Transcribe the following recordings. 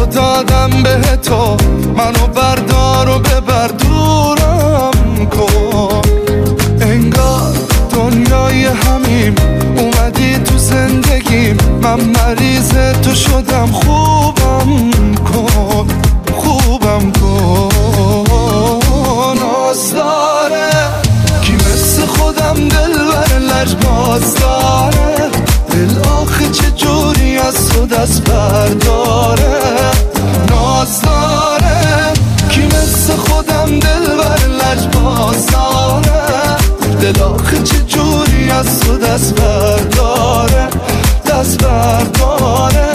رو دادم به تو، منو بردار و ببر دورم کن. انگار دنیای همیم اومدی تو زندگیم، من مریض تو شدم، خوبم کن خوبم کن. ناز داره کی مثل خودم دلبر لجباز داره، دل آخه چجوری از تو دست برداره. ناز داره کی مثل خودم دلبر لجباز داره، دل آخه چجوری از تو دست برداره دست برداره.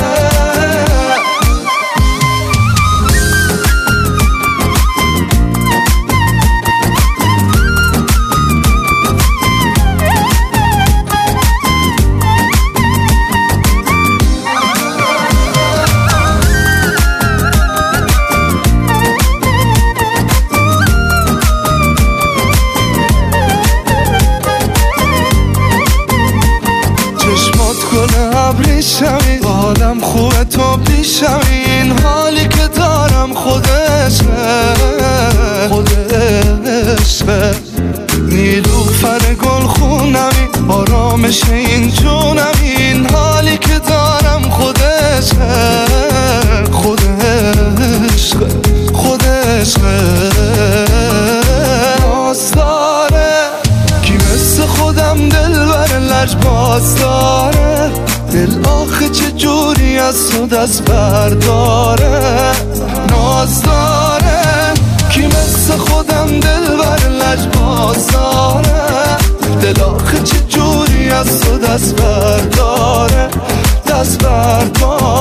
شوی حالم خوبه تو پیشمی، این حالی که دارم خودشه نیلوفر گل خونمی، آرامش این جونمی، این حالی که دارم خودشه ناز داره کی مثل خودم دلبر لجباز داره، دل آخه چجوری از تو دست برداره. ناز داره کی مثل خودم دلبر لجباز داره، دل آخه چجوری از تو دست برداره دست برداره.